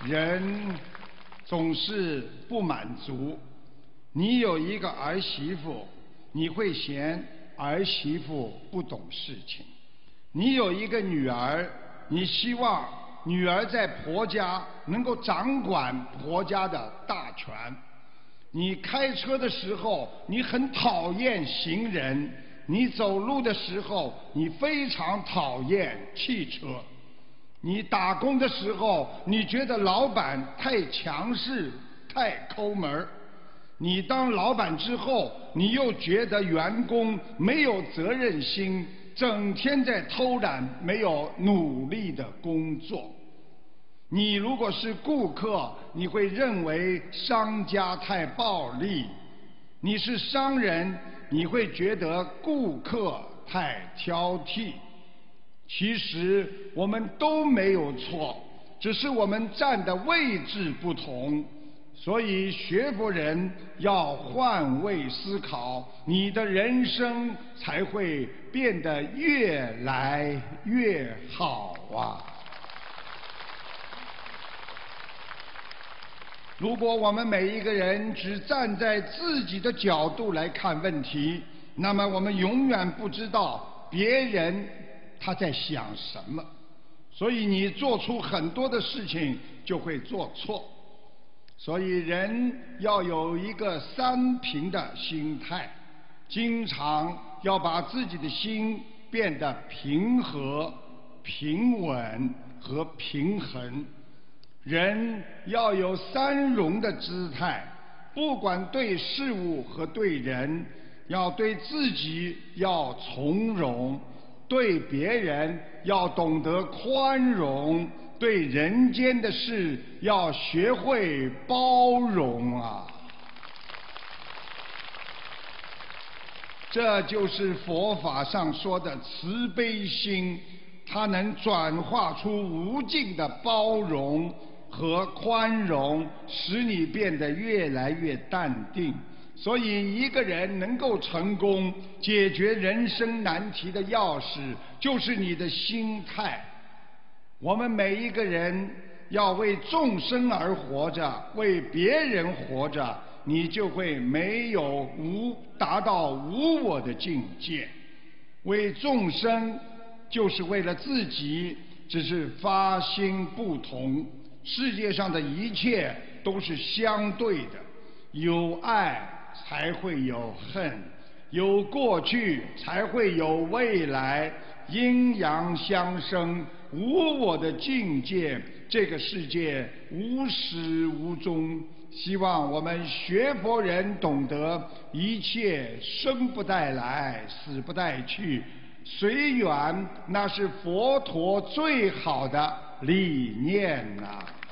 人总是不满足。你有一个儿媳妇，你会嫌儿媳妇不懂事情；你有一个女儿，你希望女儿在婆家能够掌管婆家的大权。你开车的时候，你很讨厌行人；你走路的时候，你非常讨厌汽车。你打工的时候，你觉得老板太强势、太抠门儿；你当老板之后，你又觉得员工没有责任心，整天在偷懒，没有努力的工作。你如果是顾客，你会认为商家太暴力；你是商人，你会觉得顾客太挑剔。其实我们都没有错，只是我们站的位置不同。所以学佛人要换位思考，你的人生才会变得越来越好啊！如果我们每一个人只站在自己的角度来看问题，那么我们永远不知道别人他在想什么，所以你做出很多的事情就会做错。所以人要有一个三平的心态，经常要把自己的心变得平和、平稳和平衡。人要有三容的姿态，不管对事物和对人，要对自己要从容，对别人要懂得宽容，对人间的事要学会包容啊！这就是佛法上说的慈悲心，它能转化出无尽的包容和宽容，使你变得越来越淡定。所以一个人能够成功解决人生难题的钥匙，就是你的心态。我们每一个人要为众生而活着，为别人活着，你就会达到无我的境界。为众生就是为了自己，只是发心不同。世界上的一切都是相对的，有爱才会有恨，有过去才会有未来，阴阳相生，无我的境界，这个世界无始无终。希望我们学佛人懂得一切生不带来，死不带去，随缘，那是佛陀最好的理念啊！